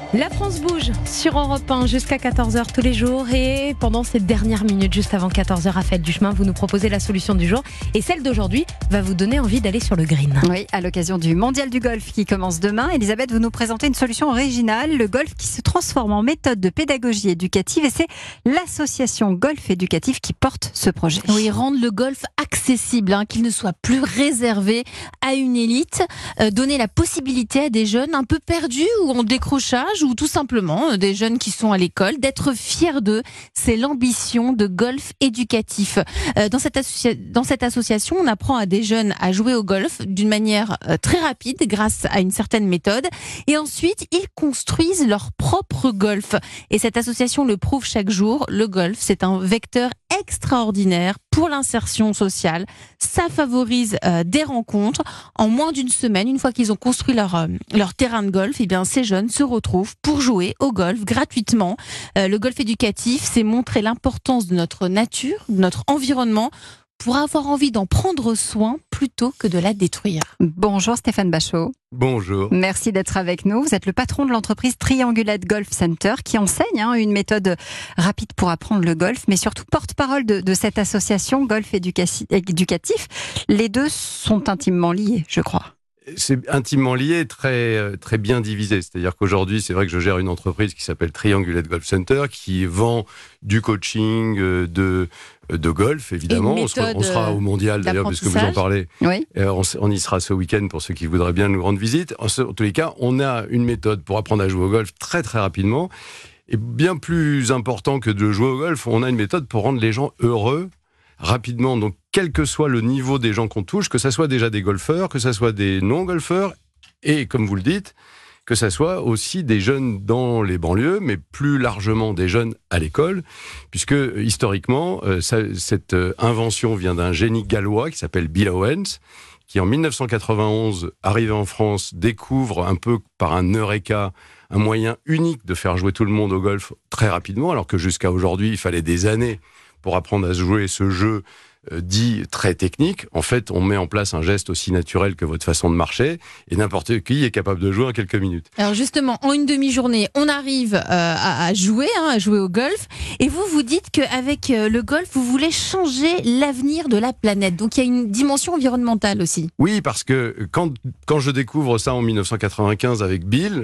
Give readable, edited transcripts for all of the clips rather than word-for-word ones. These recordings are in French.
La France bouge sur Europe 1 jusqu'à 14h tous les jours et pendant ces dernières minutes, juste avant 14h à Fête du Chemin, vous nous proposez la solution du jour et celle d'aujourd'hui va vous donner envie d'aller sur le green. Oui, à l'occasion du Mondial du golf qui commence demain, Elisabeth, vous nous présentez une solution originale, le golf qui se transforme en méthode de pédagogie éducative et c'est l'association Golf Éducatif qui porte ce projet. Oui, rendre le golf accessible, qu'il ne soit plus réservé à une élite, donner la possibilité à des jeunes un peu perdus ou en décrochage ou tout simplement des jeunes qui sont à l'école, d'être fiers d'eux. C'est l'ambition de Golf Éducatif. Dans cette association, on apprend à des jeunes à jouer au golf d'une manière très rapide grâce à une certaine méthode. Et ensuite, ils construisent leur propre golf. Et cette association le prouve chaque jour. Le golf, c'est un vecteur extraordinaire pour l'insertion sociale. Ça favorise des rencontres. En moins d'une semaine, une fois qu'ils ont construit leur terrain de golf, ces jeunes se retrouvent pour jouer au golf gratuitement. Le golf éducatif, c'est montrer l'importance de notre nature, de notre environnement, pour avoir envie d'en prendre soin plutôt que de la détruire. Bonjour Stéphane Bachot. Bonjour. Merci d'être avec nous. Vous êtes le patron de l'entreprise Triangulate Golf Center qui enseigne une méthode rapide pour apprendre le golf, mais surtout porte-parole de cette association Golf Éducatif. Les deux sont intimement liés, je crois. C'est intimement lié, très, très bien divisé. C'est-à-dire qu'aujourd'hui, c'est vrai que je gère une entreprise qui s'appelle Triangulate Golf Center, qui vend du coaching de golf, évidemment. On sera au Mondial, d'ailleurs, parce que vous en parlez. Oui. On y sera ce week-end pour ceux qui voudraient bien nous rendre visite. En tous les cas, on a une méthode pour apprendre à jouer au golf très, très rapidement. Et bien plus important que de jouer au golf, on a une méthode pour rendre les gens heureux rapidement. Donc, quel que soit le niveau des gens qu'on touche, que ça soit déjà des golfeurs, que ça soit des non-golfeurs, et comme vous le dites, que ça soit aussi des jeunes dans les banlieues, mais plus largement des jeunes à l'école, puisque historiquement, cette invention vient d'un génie gallois qui s'appelle Bill Owens, qui en 1991, arrivé en France, découvre un peu par un eureka un moyen unique de faire jouer tout le monde au golf très rapidement, alors que jusqu'à aujourd'hui, il fallait des années pour apprendre à jouer ce jeu dit très technique. En fait, on met en place un geste aussi naturel que votre façon de marcher et n'importe qui est capable de jouer en quelques minutes. Alors justement, en une demi-journée, on arrive à jouer au golf et vous dites qu'avec le golf, vous voulez changer l'avenir de la planète. Donc il y a une dimension environnementale aussi. Oui, parce que quand je découvre ça en 1995 avec Bill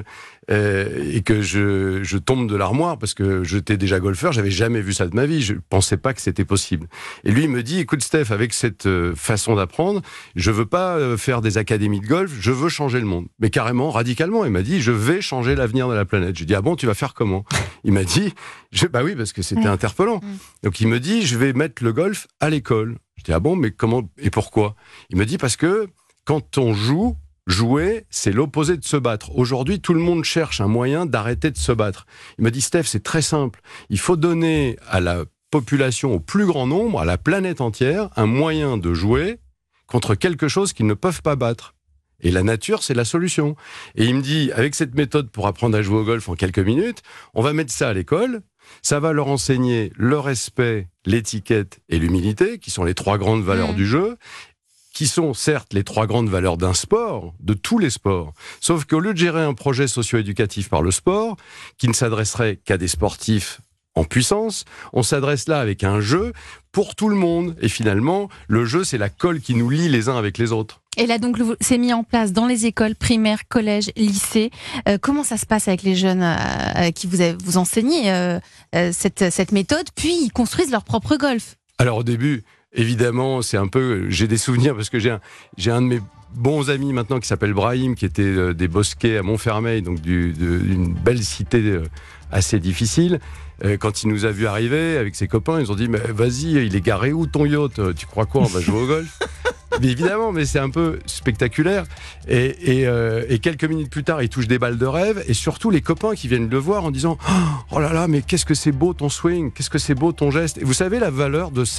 et que je tombe de l'armoire parce que j'étais déjà golfeur, j'avais jamais vu ça de ma vie, je pensais pas que c'était possible. Et lui il me dit, écoute Steph, avec cette façon d'apprendre, je veux pas faire des académies de golf, je veux changer le monde. Mais carrément, radicalement, il m'a dit, je vais changer l'avenir de la planète. Je lui ai dit, ah bon, tu vas faire comment? Il m'a dit, bah oui, parce que c'était interpellant. Donc il me dit, je vais mettre le golf à l'école. Je dis, ah bon, mais comment et pourquoi? Il me dit, parce que quand on jouer, c'est l'opposé de se battre. Aujourd'hui, tout le monde cherche un moyen d'arrêter de se battre. Il m'a dit, Steph, c'est très simple. Il faut donner à la population, au plus grand nombre, à la planète entière, un moyen de jouer contre quelque chose qu'ils ne peuvent pas battre. Et la nature, c'est la solution. Et il me dit, avec cette méthode pour apprendre à jouer au golf en quelques minutes, on va mettre ça à l'école, ça va leur enseigner le respect, l'étiquette et l'humilité, qui sont les trois grandes valeurs du jeu, qui sont certes les trois grandes valeurs d'un sport, de tous les sports. Sauf qu'au lieu de gérer un projet socio-éducatif par le sport, qui ne s'adresserait qu'à des sportifs en puissance, on s'adresse là avec un jeu pour tout le monde. Et finalement, le jeu, c'est la colle qui nous lie les uns avec les autres. Et là, donc, c'est mis en place dans les écoles primaires, collèges, lycées. Comment ça se passe avec les jeunes à qui vous enseignez cette méthode, puis ils construisent leur propre golf? Alors, au début, évidemment, c'est un peu... J'ai des souvenirs parce que j'ai un de mes bons amis maintenant qui s'appelle Brahim, qui était des Bosquets à Montfermeil, donc d'une belle cité assez difficile. Quand il nous a vu arriver avec ses copains, ils ont dit, mais vas-y, il est garé où ton yacht? Tu crois quoi? On va jouer au golf? Mais évidemment, mais c'est un peu spectaculaire. Et quelques minutes plus tard, il touche des balles de rêve. Et surtout, les copains qui viennent le voir en disant, oh là là, mais qu'est-ce que c'est beau ton swing, qu'est-ce que c'est beau ton geste. Et vous savez la valeur de ça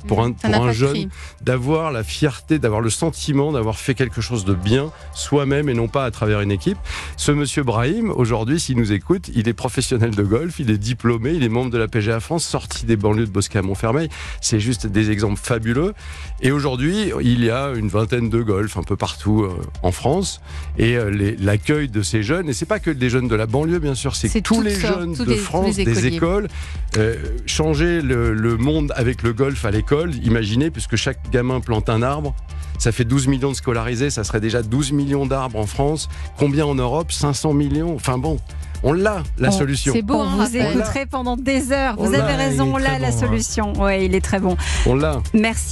pour un Ça n'a pas de jeune prix. d'avoir la fierté, d'avoir le sentiment d'avoir fait quelque chose de bien soi-même et non pas à travers une équipe. Ce monsieur Brahim, aujourd'hui, s'il nous écoute, il est professionnel de golf, il est diplômé, il est membre de la PGA France, sorti des banlieues de Bosquet à Montfermeil. C'est juste des exemples fabuleux. Et aujourd'hui, il y a une vingtaine de golfs un peu partout en France. Et l'accueil de ces jeunes, et c'est pas que des jeunes de la banlieue, bien sûr, c'est tous toutes les sortes, jeunes tous de France, tous les des écoliers. écoles. Changer le monde avec le golf à l'école, imaginez, puisque chaque gamin plante un arbre, ça fait 12 millions de scolarisés, ça serait déjà 12 millions d'arbres en France. Combien en Europe? 500 millions. Enfin bon, on l'a, la solution. C'est beau, On hein, vous Raphaël. écouterait pendant des heures. On Vous l'a, avez raison, il est on très l'a la bon, solution. Ouais, il est très bon. On l'a. Merci.